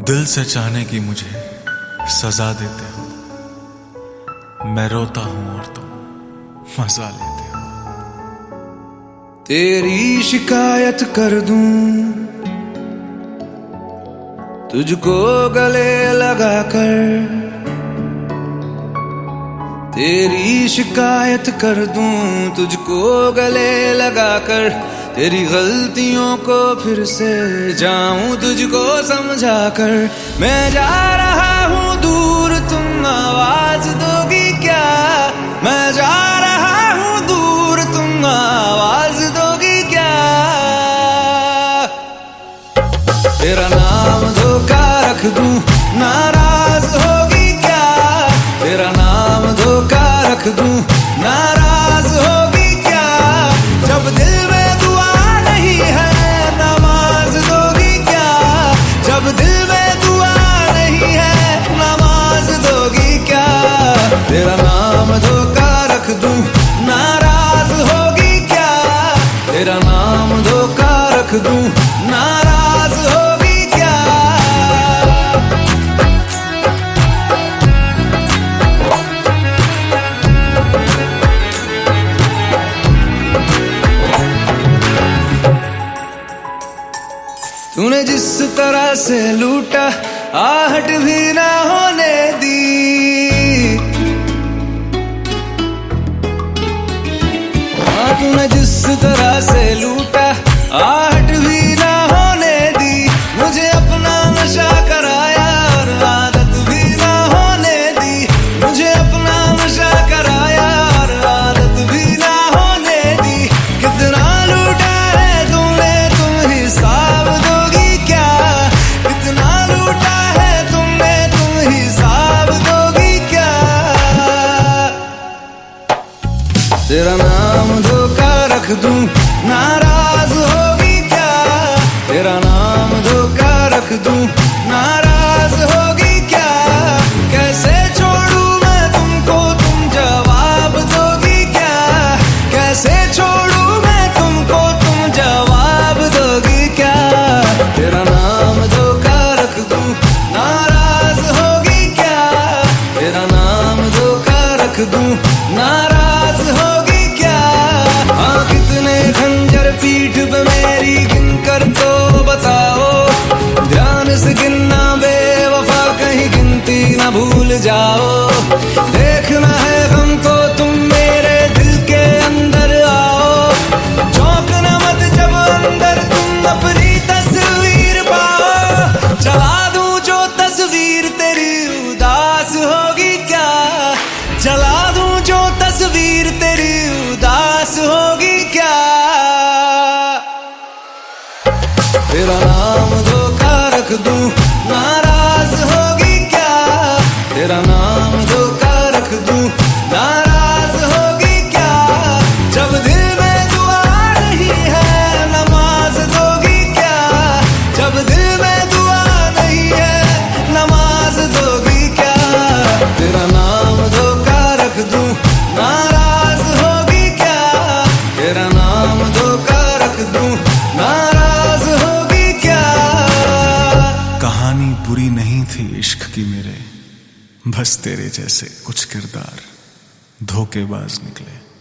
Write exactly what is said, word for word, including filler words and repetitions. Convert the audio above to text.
दिल से चाहने की मुझे सजा देते हो, मैं रोता हूं और तुम मजा लेते हो। तेरी शिकायत कर दूं तुझको गले लगाकर, तेरी शिकायत कर दूं तुझको गले लगाकर, तेरी गलतियों को फिर से जाऊं तुझको समझाकर। मैं जा रहा हूं दूर तुम आवाज दोगी क्या, मैं जा रहा हूं दूर तुम आवाज दोगी क्या। तेरा नाम धोखा रख दूं नाराज होगी क्या, तेरा नाम धोखा रख दूं नाराज होगी क्या। जब दिल में दुआ नहीं है नमाज दोगी क्या, जब दिल में दुआ नहीं है नमाज दोगी क्या। तेरा नाम धोखा रख दूं नाराज होगी क्या, तेरा नाम धोखा रख दूं नाराज होगी क्या। तूने जिस तरह से लूटा आहट भी ना होने दी, हाँ तूने जिस तरह से लूटा आहट भी ना होने दी। मुझे अपना नशा कराया और आदत भी ना होने दी, मुझे अपना नशा कराया और आदत भी ना होने दी। कितना लूटा है तुमने तुम हिसाब दोगी क्या, कितना लूटा है तुमने तुम हिसाब दोगी क्या। तेरा नाम धोखा रख दूं नाराज होगी क्या, तेरा नाम धोखा रख दूं नाराज होगी क्या। कैसे छोड़ूं मैं तुमको तुम जवाब दोगी क्या, कैसे छोड़ूं मैं तुमको तुम जवाब दोगी क्या। तेरा नाम धोखा रख दूं नाराज होगी क्या, तेरा नाम धोखा रख दूं नाराज होगी क्या। हाँ कितने खंजर पीठ पे मेरी गिन कर तो बताओ, ध्यान से गिनना बेवफा कहीं गिनती ना भूल जाओ। देखना है हमको तुम मेरे दिल के अंदर आओ, चौंकना मत जब अंदर तुम अपनी तस्वीर पाओ। चला दूं जो तस्वीर तेरी उदास होगी क्या, चला दूं जो तस्वीर तेरी उदास होगी क्या। तेरा नाम धोखा रख दूं नाराज होगी क्या, तेरा नाम धोखा रख दूं नाराज होगी क्या। जब दिल में दुआ नहीं है नमाज दोगी क्या, जब दिल में दुआ नहीं है नमाज दोगी क्या। तेरा नाम धोखा रख दूं नाराज होगी क्या, तेरा नाम धोखा रख दूं नाराज होगी क्या। कहानी बुरी नहीं थी इश्क की मेरे, बस तेरे जैसे कुछ किरदार धोखेबाज निकले।